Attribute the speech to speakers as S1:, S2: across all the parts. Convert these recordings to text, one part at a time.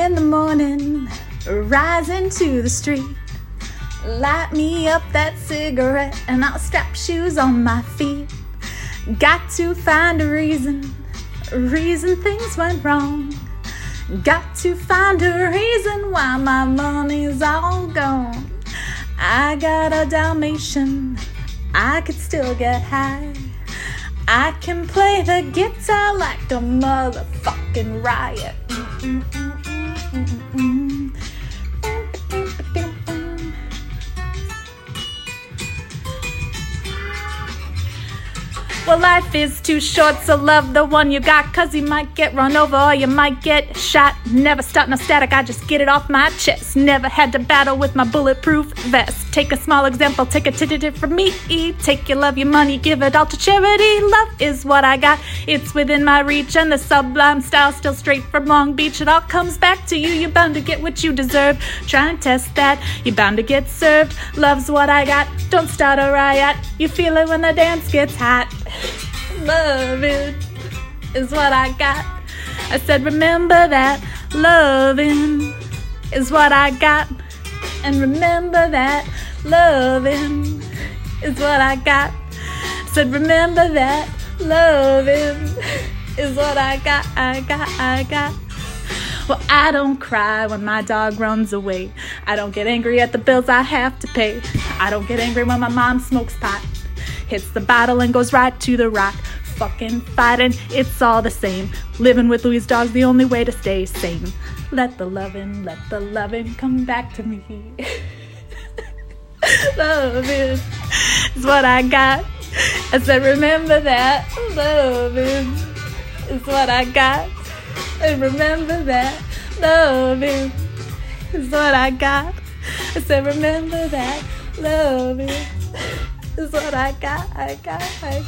S1: in the morning, rising to the street. Light me up that cigarette and I'll strap shoes on my feet. Got to find a reason things went wrong. Got to find a reason why my money's all gone. I got a Dalmatian, I could still get high. I can play the guitar like a motherfucking riot. Well, life is too short, so love the one you got, 'cause you might get run over or you might get shot. Never start no static, I just get it off my chest. Never had to battle with my bulletproof vest. Take a small example, take a tidbit from me. Take your love, your money, give it all to charity. Love is what I got, it's within my reach, and the sublime style still straight from Long Beach. It all comes back to you, you're bound to get what you deserve. Try and test that, you're bound to get served. Love's what I got, don't start a riot. You feel it when the dance gets hot. Loving is what I got. I said remember that. Loving is what I got. And remember that. Loving is what I got. I said remember that. Loving is what I got. I got. Well, I don't cry when my dog runs away. I don't get angry at the bills I have to pay. I don't get angry when my mom smokes pot, hits the bottle and goes right to the rock. Fucking fighting, it's all the same. Living with Louis' dog's the only way to stay sane. Let the loving come back to me. Loving is what I got. I said remember that. Loving is what I got. And remember that. Loving is what I got. I said remember that. Loving is what I got. I got.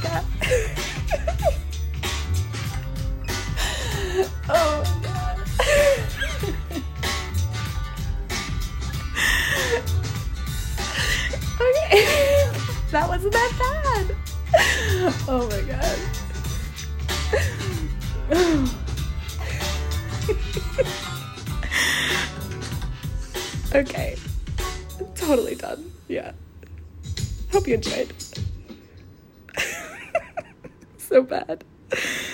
S1: Oh my God. Okay. That wasn't that bad. Oh my God. Okay. Totally done. Yeah. Hope you enjoyed. So bad.